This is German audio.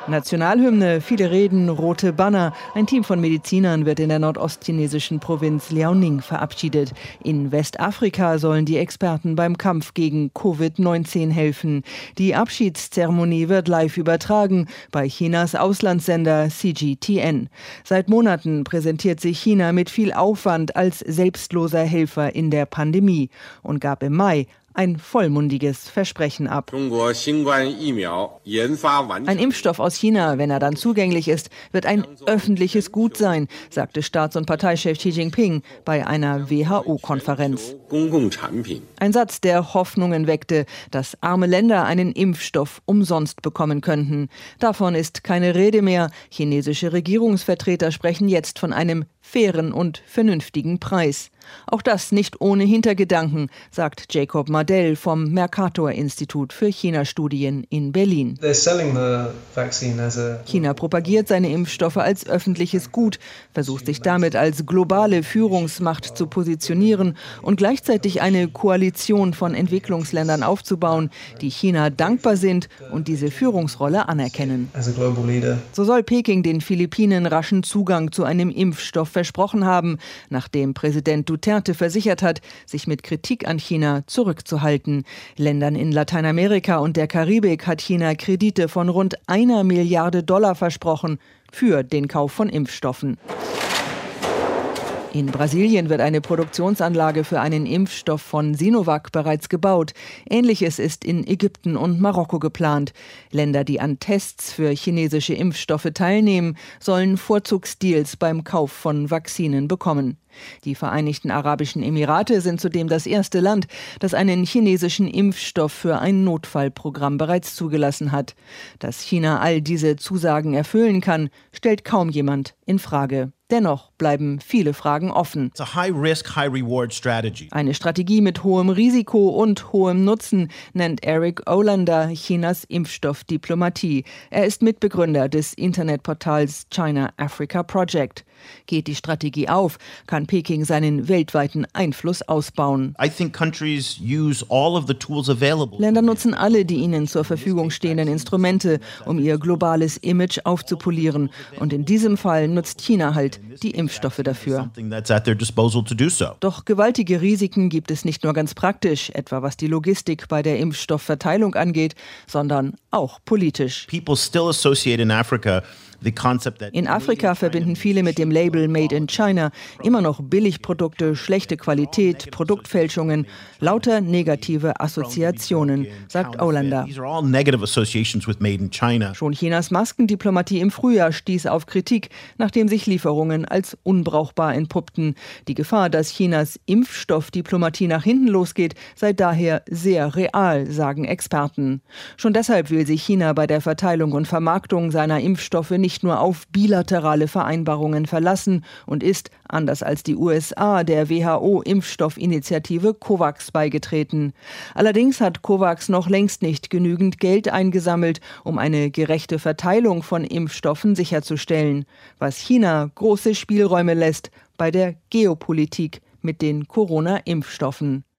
Nationalhymne, viele Reden, rote Banner. Ein Team von Medizinern wird in der nordostchinesischen Provinz Liaoning verabschiedet. In Westafrika sollen die Experten beim Kampf gegen Covid-19 helfen. Die Abschiedszeremonie wird live übertragen bei Chinas Auslandssender CGTN. Seit Monaten präsentiert sich China mit viel Aufwand als selbstloser Helfer in der Pandemie und gab im Mai ein vollmundiges Versprechen ab. Ein Impfstoff aus China, wenn er dann zugänglich ist, wird ein öffentliches Gut sein, sagte Staats- und Parteichef Xi Jinping bei einer WHO-Konferenz. Ein Satz, der Hoffnungen weckte, dass arme Länder einen Impfstoff umsonst bekommen könnten. Davon ist keine Rede mehr. Chinesische Regierungsvertreter sprechen jetzt von einem fairen und vernünftigen Preis. Auch das nicht ohne Hintergedanken, sagt Jacob Mardell vom Mercator-Institut für China-Studien in Berlin. China propagiert seine Impfstoffe als öffentliches Gut, versucht sich damit als globale Führungsmacht zu positionieren und gleichzeitig eine Koalition von Entwicklungsländern aufzubauen, die China dankbar sind und diese Führungsrolle anerkennen. So soll Peking den Philippinen raschen Zugang zu einem Impfstoff versprochen haben, nachdem Präsident Duterte versichert hat, sich mit Kritik an China zurückzuhalten. Ländern in Lateinamerika und der Karibik hat China Kredite von rund 1 Milliarde $ versprochen für den Kauf von Impfstoffen. In Brasilien wird eine Produktionsanlage für einen Impfstoff von Sinovac bereits gebaut. Ähnliches ist in Ägypten und Marokko geplant. Länder, die an Tests für chinesische Impfstoffe teilnehmen, sollen Vorzugsdeals beim Kauf von Vakzinen bekommen. Die Vereinigten Arabischen Emirate sind zudem das erste Land, das einen chinesischen Impfstoff für ein Notfallprogramm bereits zugelassen hat. Dass China all diese Zusagen erfüllen kann, stellt kaum jemand in Frage. Dennoch bleiben viele Fragen offen. Eine Strategie mit hohem Risiko und hohem Nutzen nennt Eric Olander Chinas Impfstoffdiplomatie. Er ist Mitbegründer des Internetportals China Africa Project. Geht die Strategie auf, kann Peking seinen weltweiten Einfluss ausbauen. Länder nutzen alle die ihnen zur Verfügung stehenden Instrumente, um ihr globales Image aufzupolieren. Und in diesem Fall nutzt China halt die Impfstoffe dafür. Doch gewaltige Risiken gibt es nicht nur ganz praktisch, etwa was die Logistik bei der Impfstoffverteilung angeht, sondern auch politisch. In Afrika verbinden viele mit dem Label Made in China immer noch Billigprodukte, schlechte Qualität, Produktfälschungen, lauter negative Assoziationen, sagt Olander. Schon Chinas Maskendiplomatie im Frühjahr stieß auf Kritik, nachdem sich Lieferungen als unbrauchbar entpuppten. Die Gefahr, dass Chinas Impfstoffdiplomatie nach hinten losgeht, sei daher sehr real, sagen Experten. Schon deshalb will sich China bei der Verteilung und Vermarktung seiner Impfstoffe nicht nur auf bilaterale Vereinbarungen verlassen und ist, anders als die USA, der WHO-Impfstoffinitiative COVAX beigetreten. Allerdings hat COVAX noch längst nicht genügend Geld eingesammelt, um eine gerechte Verteilung von Impfstoffen sicherzustellen, was China große Spielräume lässt bei der Geopolitik mit den Corona-Impfstoffen.